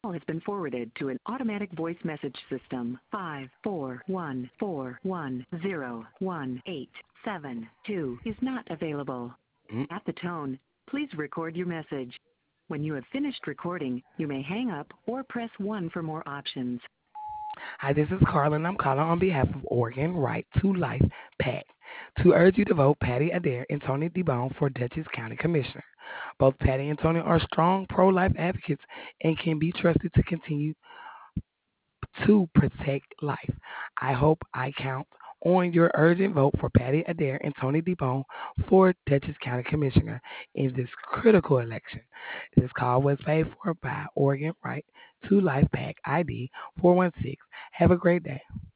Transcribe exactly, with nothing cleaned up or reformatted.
Call has been forwarded to an automatic voice message system. Five four one four one zero one eight seven two is not available. Mm. At the tone, please record your message. When you have finished recording, you may hang up or press one for more options. Hi, this is Carla, and I'm calling on behalf of Oregon Right to Life PAC to urge you to vote Patty Adair and Tony DeBone for Dutchess County Commissioner. Both Patty and Tony are strong pro-life advocates and can be trusted to continue to protect life. I hope I count on your urgent vote for Patty Adair and Tony DeBone for Dutchess County Commissioner in this critical election. This call was paid for by Oregon Right to Life PAC I D four one six. Have a great day.